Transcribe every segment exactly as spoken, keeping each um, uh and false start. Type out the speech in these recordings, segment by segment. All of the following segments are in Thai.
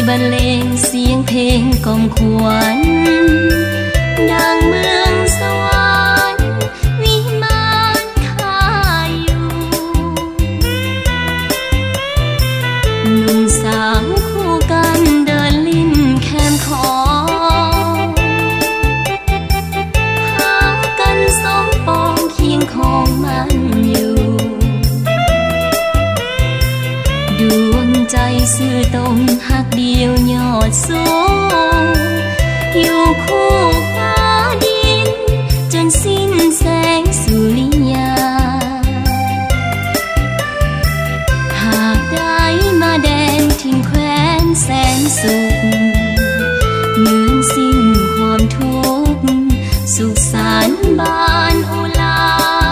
บรรเลงเสียงเพลงกล่อมขวัญดังเมืองสวรรค์วิมานข้าอยู่หนุ่มสาวคู่กันเดินลิ้นแคมคอหากันสองปองเคียงของมันอยู่ดวงใจซื่อตรงหักเดียวยอดสูงอยู่คู่ฟ้าดินจนสิ้นแสงสุริยาหากได้มาแดนทิ้งแคว้นแสนสุขเหมือนสิ้นความทุกข์สุขสันต์บานอุลา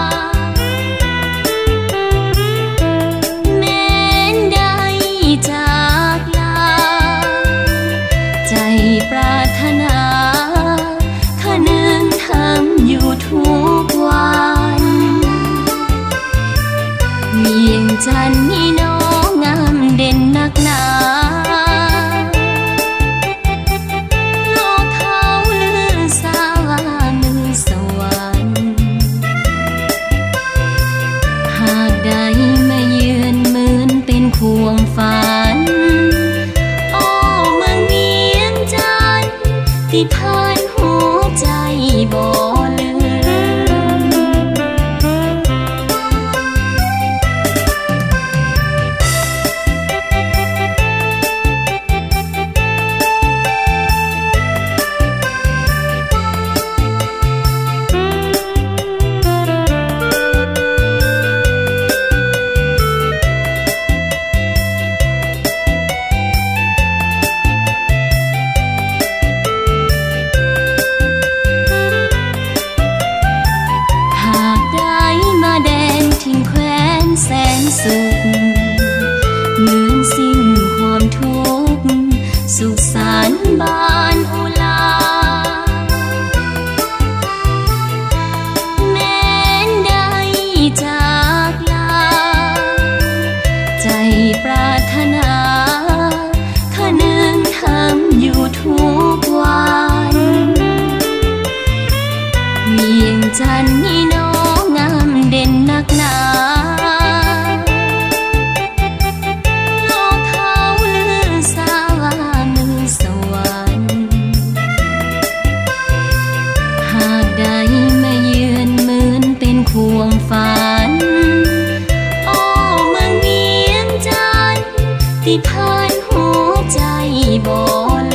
แม้นได้จากลาใจปรารถนาข้านึงทำอยู่ทุกวันเวียงจันทร์นี่น้องงามเด่นนักหนาโลกเขาลือสาว่ามือสวรรค์หากได้มาเยือนเหมือนเป็นควงฝันโอ้เมืองเวียงจันทร์ที่ผ่านหัวใจบ่ลืมแสนสุขเหมือนสิ้นความทุกข์สุขสันต์บานอุลาแม้นได้จากลาใจปรารถนาข้านึงทำอยู่ทุกวันเวียงจันทร์นี่น้องงามเด่นนักหนาควงฝันโอ้เมืองเวียงจันทร์ที่ผ่านหัวใจบ่